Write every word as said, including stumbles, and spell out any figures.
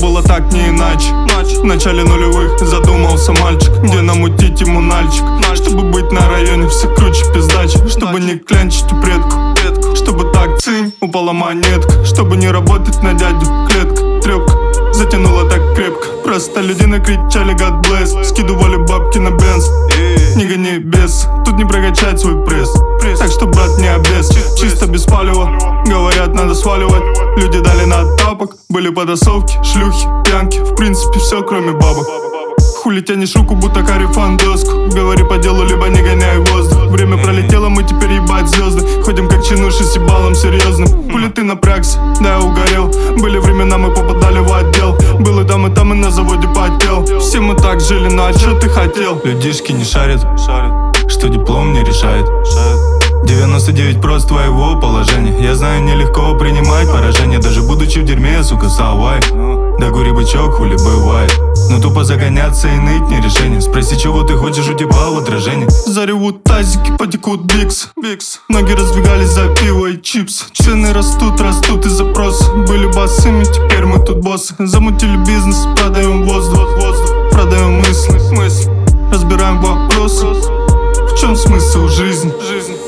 было так, не иначе. В начале нулевых задумался мальчик, где намутить ему нальчик. Чтобы быть на районе все круче пиздачи, чтобы не клянчить у предку, чтобы так цинь упала монетка, чтобы не работать на дядю. Клетка, трёпка затянула так крепко. Простолюдины кричали God bless, скидывали бабки на бенз. Не гони бес, тут не прокачать свой пресс. Так что, брат, не обвес, чисто без палева. Говорят, надо сваливать. Люди дали на тапок, были подосовки, шлюхи, пьянки. В принципе, все, кроме бабок. Хули тянешь руку, будто карифан доску. Говори по делу, либо не гоняй воздух. Время пролетело, мы теперь ебать звезды. Ходим как чинуши с ебалом серьезным. Хули ты напрягся, да я угорел. Были времена, мы попадали в отдел. Был и там, и там, и на заводе потел. Все мы так жили, ну а чё ты хотел? Людишки не шарят, что диплом не решает. девяносто девять процентов твоего положения. Я знаю, нелегко принимать поражение, даже будучи в дерьме, сука, салвай. Да гури бычок, хули бывает. Но тупо загоняться и ныть не решение. Спроси, чего ты хочешь, у тебя в отражении. Заревут тазики, потекут бикс, бикс. Ноги раздвигались за пиво и чипс. Цены растут, растут и запросы. Были босыми, теперь мы тут боссы. Замутили бизнес, продаем воздух, воздух. Продаем мысли, мысли. Разбираем вопросы. В чем смысл жизни? Жизнь.